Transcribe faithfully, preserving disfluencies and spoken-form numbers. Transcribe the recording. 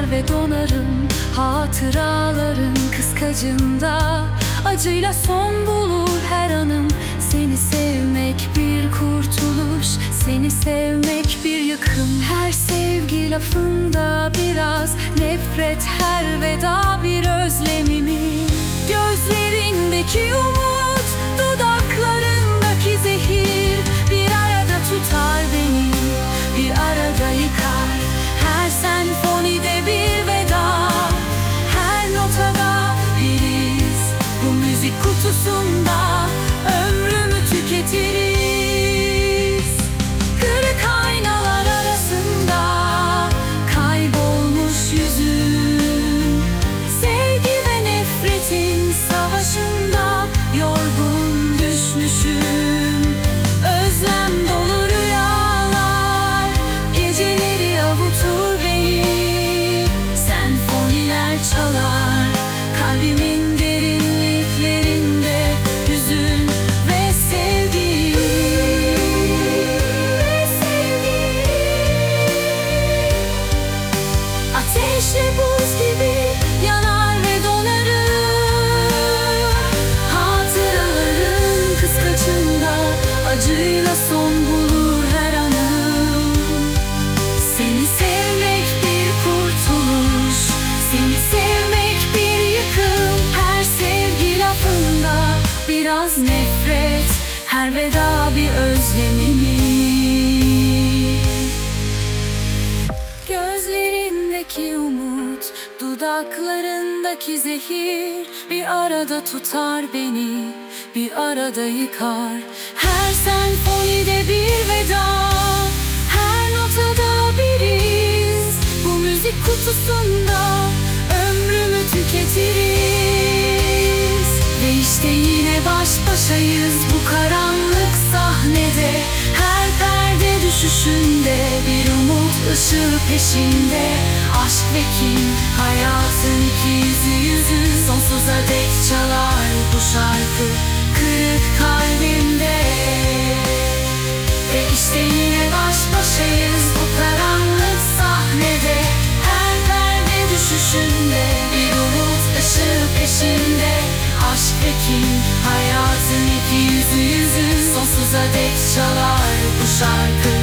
yanar ve donarım. Hatıraların kıskacında acıyla son bulur her anım. Seni sevmek bir kurtuluş, seni sevmek bir yıkım. Her sevgi lafında biraz nefret, her veda bir özlemimi. Gözlerindeki umut, dudaklarındaki zehir bir arada tutar beni, bir arada yıkar. Her senfonide bir veda, her notada bir iz. Bu müzik kutusunda ömrümü tüketiriz. Kırık aynalar arasında kaybolmuş yüzüm. Sevgi ve nefretin savaşında yorgun düşmüşüm. Özlem dolu rüyalar geceleri avutur beni. Senfoniler çalar kalbimin derinliklerinde, hüzün ve sevgi. Ateşle buz gibi yanar ve donarım. Hatıraların kıskacında acıyla son bulur her anım. Seni sevmek bir kurtuluş, seni sevmek bir yıkım. Her sevgi lafında biraz nefret, her veda bir özlemimi. Gözlerindeki umut, dudaklarındaki zehir bir arada tutar beni, bir arada yıkar. Her senfonide bir veda, her notada bir iz. Bu müzik kutusunda ömrümü tüketiriz. Ve işte yine baş başayız bu karanlık sahnede. Her perde düşüşünde bir umut ışığı peşinde. Aşk ve kin, hayatın iki yüzü yüzü. Sonsuza dek çalar bu şarkı kırık kalbimde. Ve işte yine baş başayız bu karanlık sahnede. Her perde düşüşünde bir umut ışığı peşinde. Aşk ve kin, hayatın iki yüzü yüzü. Sonsuza dek çalar bu şarkı